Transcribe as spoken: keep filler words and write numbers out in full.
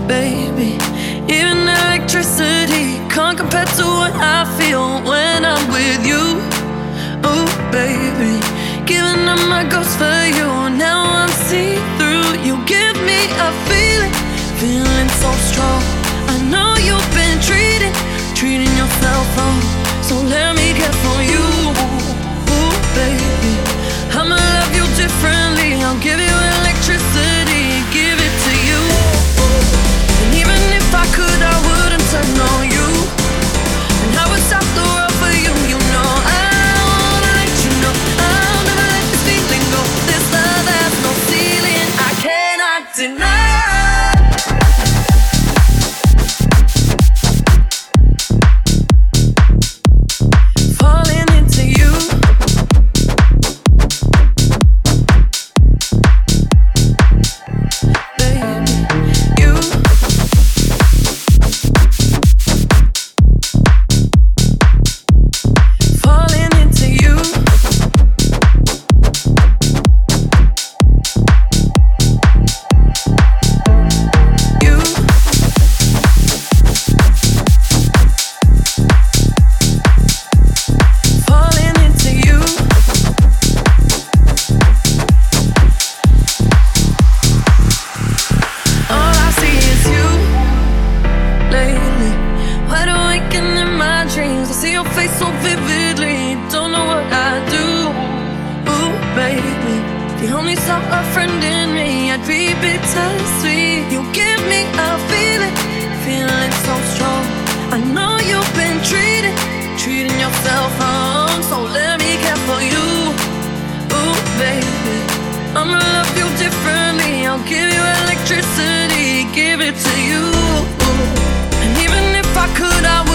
baby. Even electricity can't compare to what I feel when I'm with you. Oh, baby, giving up my ghost for you. Now I'm see-through. You give me a feeling, feeling so strong. I know you've been treating, treating yourself wrong. So let me care for you. Oh, baby, I'ma love you differently. I'll give you electricity, give it to you. And even if I could, I wouldn't turn on you. And I would stop the world for you, you know. I wanna let you know I'll never let this feeling go. This love has no ceiling, I cannot deny. I'ma love you differently. I'll give you electricity, give it to you. And even if I could, I would.